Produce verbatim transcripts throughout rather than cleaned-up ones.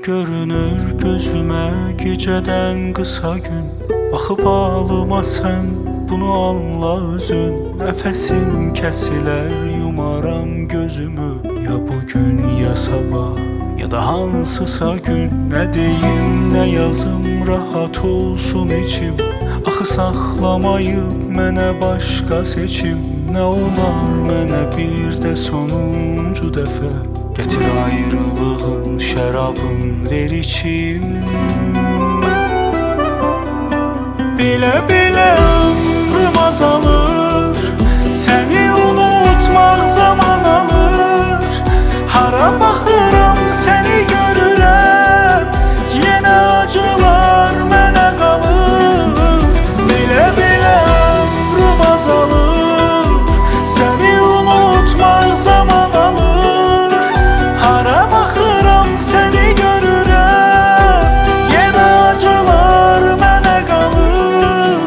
görünür gözümə gecədən qısa gün. Baxıb alıma sən bunu anla özün. Nəfəsim kəsilər yumaram gözümü. Ya bugün ya sabah ya da hansısa gün. Nə deyim nə yazım rahat olsun içim. Axı saxlamayıb mənə başqa seçim. Nə olar mənə bir də sonuncu dəfə. Gətir ayrılığın şərabın ver içim. Bilə-bilə ömrüm azalır. Səni unutmaq zaman alır. Hara baxıram səni görürəm. Yenə acılar mənə qalır. Bilə-bilə ömrüm azalır. Səni unutmaq zaman alır. Hara baxıram səni görürəm. Yenə acılar mənə qalır.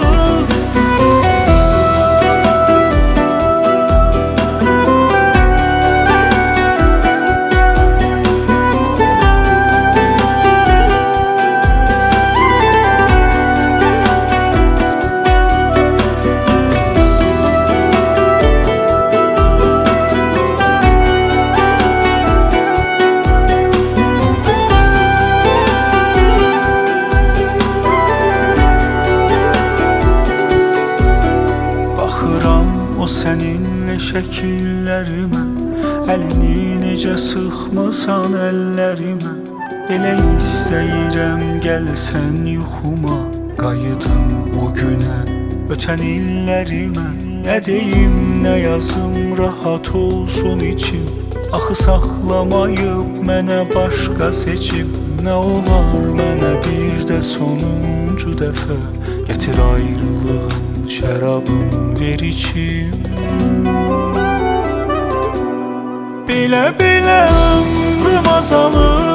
O səninlə şəkillərimə. Əlini necə sıxmısan əllərimə. Elə istəyirəm gəlsən yuxuma. Qayıdım o günə, ötən illərimə. Nə deyim nə yazım rahat olsun içim. Axı saxlamayıb mənə başqa seçim. Nə olar mənə bir də sonuncu dəfə. Gətir ayrılığın şərabın ver içim. Bilə-bilə ömrüm azalır.